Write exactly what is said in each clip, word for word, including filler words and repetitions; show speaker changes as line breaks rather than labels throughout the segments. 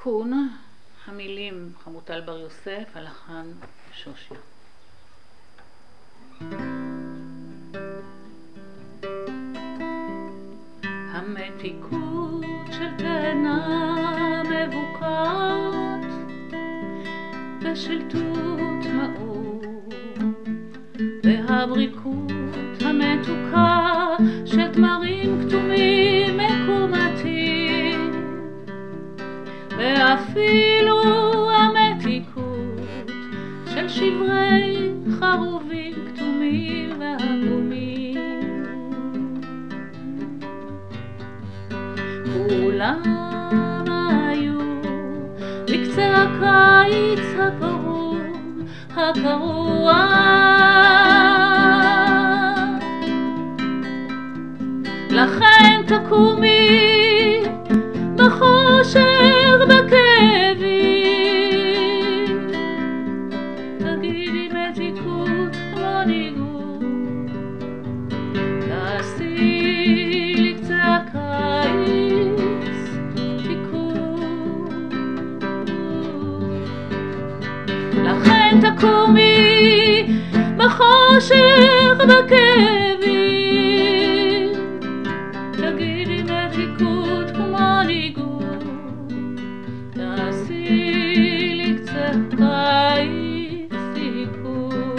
תיקון, המילים חמוטל בר יוסף, הלחן שושיה. המתיקות של תאנה מבוקרת ושל תות מאור, והבריקות המתוקה של תמרים כתומים מקומתים, ואפילו המתיקות של שברי חרובים כתומים ועגומים. כולם היו בקצה הקיץ הקרוב הקרוע, לכן תקומי בחושר בכאבים, תגידי מתיקות כמו ניגון, תעשי לי קצה הקיץ תיקון. לכן תקומי בחושר בכאבים, תגידי מתיקות כמו ניגון, תעשי לי קצה קיץ תיקון.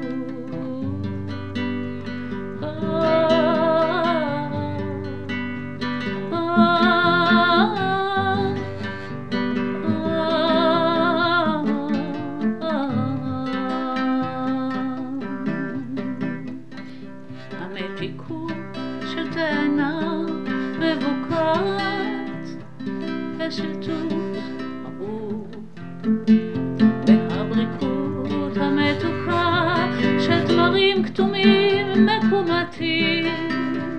המתיקות של תאנה מבוקרת ושל תות מאור, והבריקות המתוקה של תמרים כתומים מקומתים,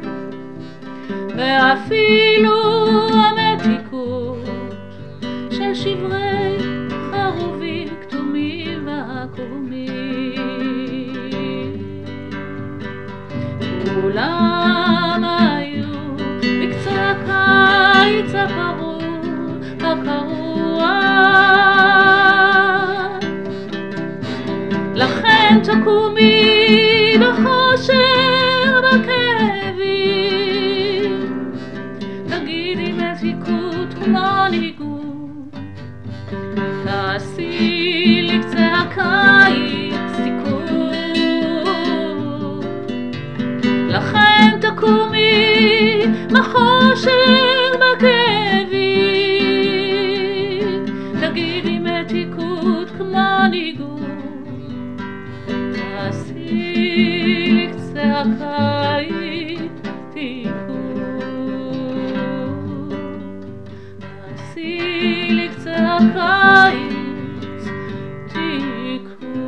ואפילו המתיקות של שברי חרובים כתומים ועקומים. כולם היו בקצה הקיץ הקרוב הקרוע, לכן תקומי בחושר בכאבים, תגידי מתיקות כמו ניגון, תעשי לי קצה הקיץ תיקון. לכן תקומי בחושר בכאבים, תגידי מתיקות כמו ניגון, תעשי לי קצה הקיץ תיקון. תעשי לי קצה הקיץ תיקון.